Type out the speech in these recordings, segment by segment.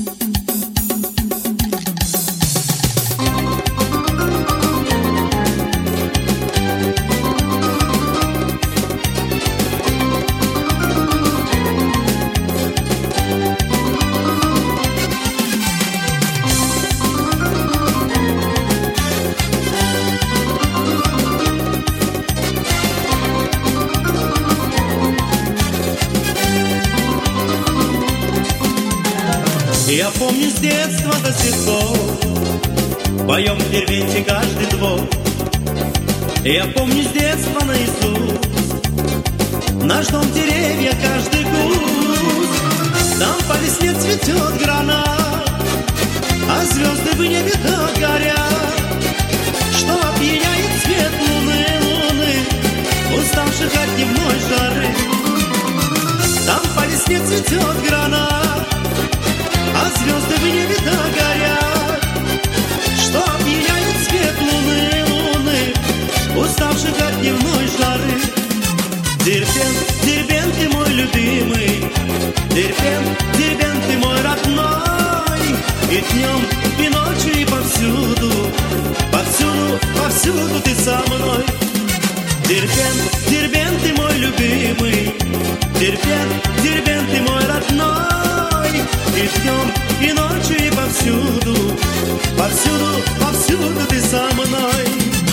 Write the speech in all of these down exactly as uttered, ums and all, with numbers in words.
Я помню с детства до сих пор поем в деревне каждый двор. Я помню с детства наизусть наш дом, деревья, каждый куст. Там по весне цветет гранат, а звезды в небе так горят, что опьяняет свет луны, луны, уставших от дневной жары. Там по весне цветет гранат, а звезды в небе так горят, что опьяняет свет луны, луны, уставших от дневной жары. Дербент, Дербент, ты мой любимый, Дербент, Дербент, ты мой родной. И днем, и ночью, и повсюду, повсюду, повсюду ты со мной. Дербент, Дербент, ты мой любимый, Дербент, Дербент, ты мой родной. И днем, и ночью, и повсюду, повсюду, повсюду ты со мной.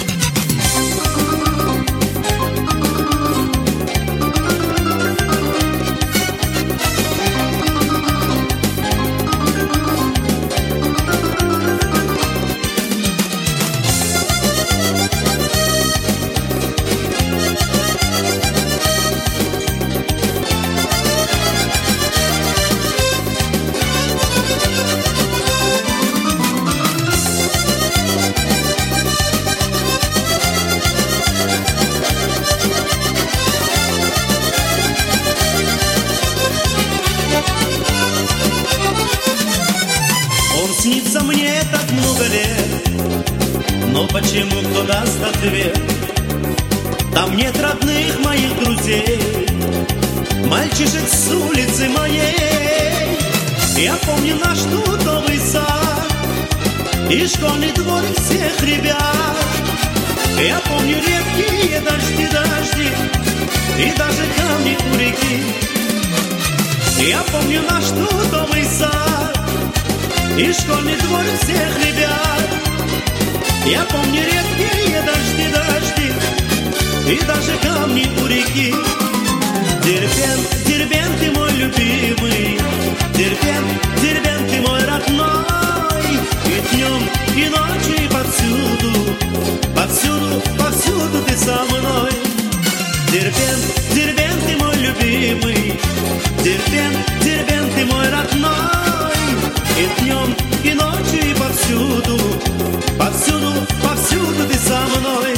Снится мне так много лет, но почему, кто даст ответ? Там нет родных моих друзей, мальчишек с улицы моей. Я помню наш тутовый сад и школьный дворик всех ребят. Я помню редкие дожди, дожди и даже камни у реки. Я помню наш тутовый сад и школьный двор всех ребят. Я помню редкие дожди, дожди и даже камни у реки. Дербент, Дербент, ты мой любимый, Дербент, Дербент, ты мой родной. И днем, и ночью, и повсюду, повсюду, повсюду ты со мной. Дербент, Дербент, ты мой любимый, Дербент, Дербент, ты мой родной. И днем, и ночью, и повсюду, повсюду, повсюду ты со мной.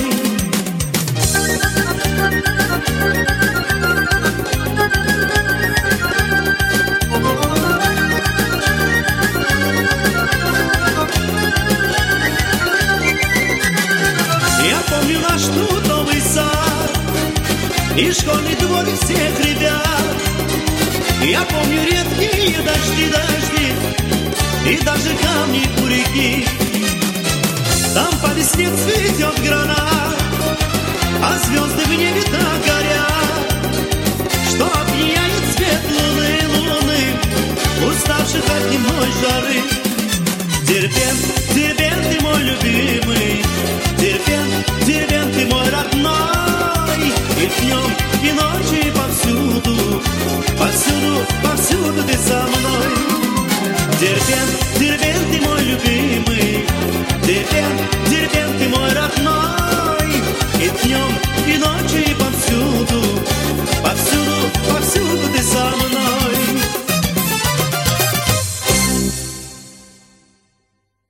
Я помню наш тутовый сад и школьный двор всех ребят. Я помню редкие дожди, дожди и даже камни у реки. Там по весне цветет гранат, а звезды в небе так горят, что опьяняет свет луны, луны, уставших от дневной жары. Дербент, Дербент, ты мой любимый, Дербент, Дербент, ты мой родной. И днем, и ночью, и повсюду, повсюду, повсюду ты со мной. Дербент, Дербент, ты мой любимый,